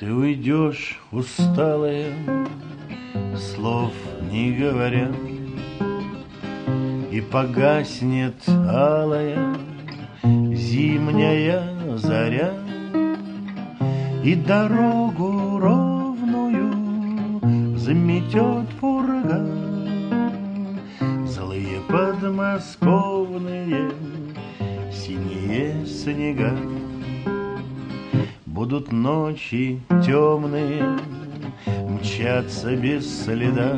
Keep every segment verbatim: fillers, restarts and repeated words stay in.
Ты уйдешь, усталая, слов не говоря, и погаснет алая зимняя заря, и дорогу ровную заметет пурга. Злые подмосковные синие снега. Будут ночи темные мчаться без следа,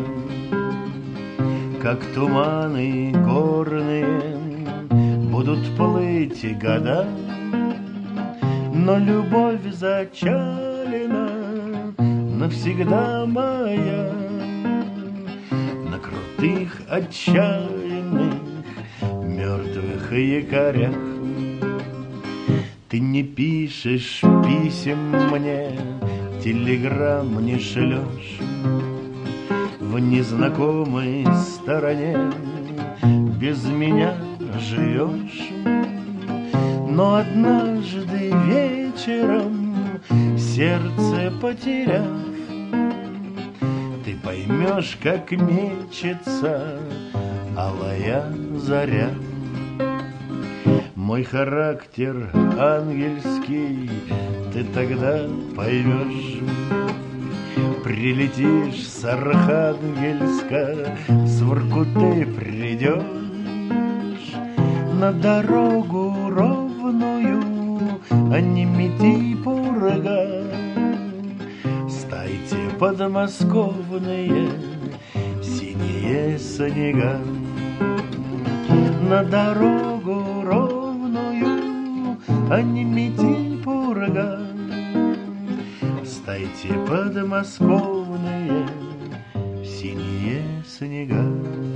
как туманы горные будут плыть года. Но любовь зачалена навсегда моя на крутых отчаянных мертвых якорях. Ты не пишешь писем мне, телеграмм не шлешь, в незнакомой стороне без меня живешь. Но однажды вечером, сердце потеряв, ты поймешь, как мечется алая заря. Мой характер ангельский ты тогда поймешь. Прилетишь с Архангельска, с Воркуты придешь на дорогу ровную, а не мети пурга. Стайте подмосковные синие снега на дорогу ровную, а не мети пурга. Стайте подмосковные синие снега.